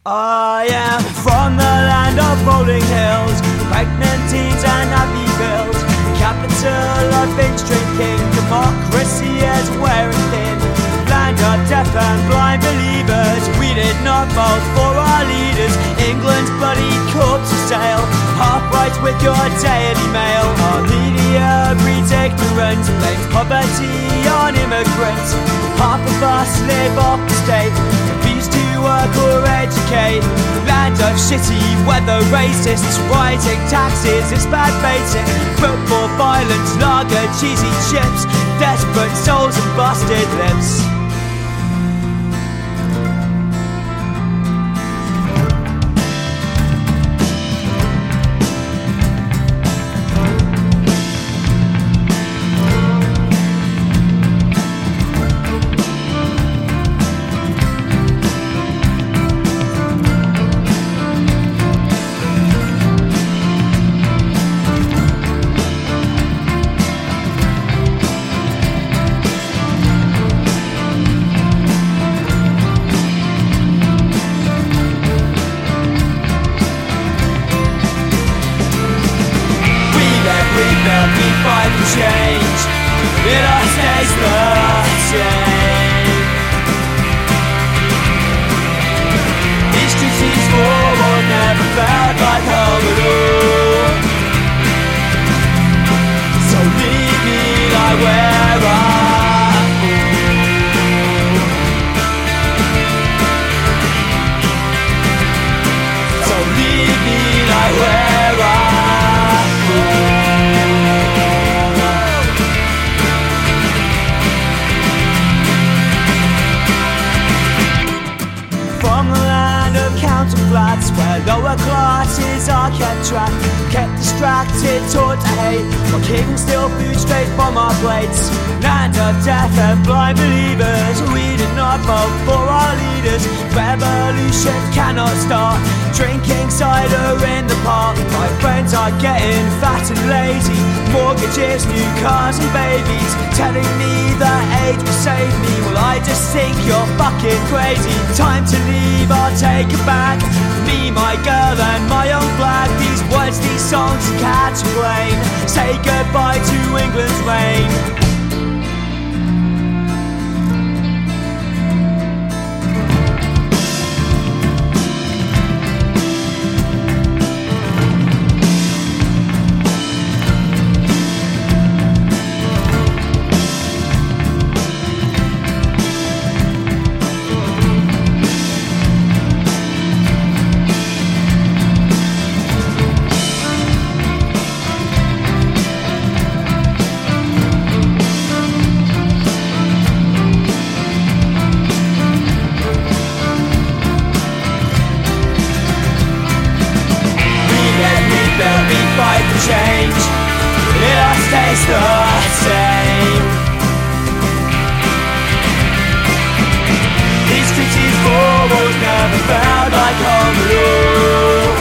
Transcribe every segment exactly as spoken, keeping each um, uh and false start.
I am from the land of rolling hills, pregnant teens and happy bills, capital of binge drinking, democracy is wearing thin, land of deaf and blind believers. We did not vote for our leaders. England's bloody corpse to sail, half right with your Daily Mail. Our media breeds ignorance, blames poverty on immigrants. Half of us live off the state, refuse to work or educate. Land of shitty weather, racists, rising taxes, it's bad basic. Football violence, lager, cheesy chips, desperate souls and busted lips. We fight for change, it all stays the same. These treaties forward never felt like home at all. So leave me like where I fall. So leave me like where I flats where lower classes are kept trapped, kept distracted, taught to hate, while kings steal food straight from our plates. Land of death and blind believers, we did not vote for our leaders. Revolution cannot start, drinking cider in the park. My friends are getting fat and lazy, mortgages, new cars and babies, telling me that age will save me. Well, I just think you're fucking crazy. Time to leave, I'll take it back. Me, my girl and my own flag. These words, these songs catch a plane. Say goodbye to England's reign. We fight for change, it all stays the same. These treaties forward never felt like home rule.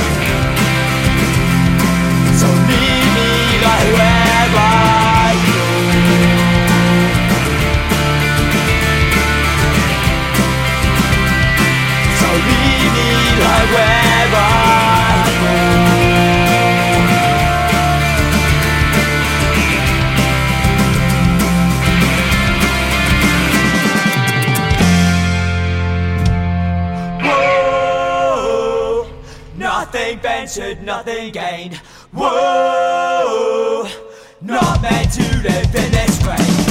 So leave me like where I go. So leave me like where I go. Nothing ventured, nothing gained. Whoa, not meant to live in this way.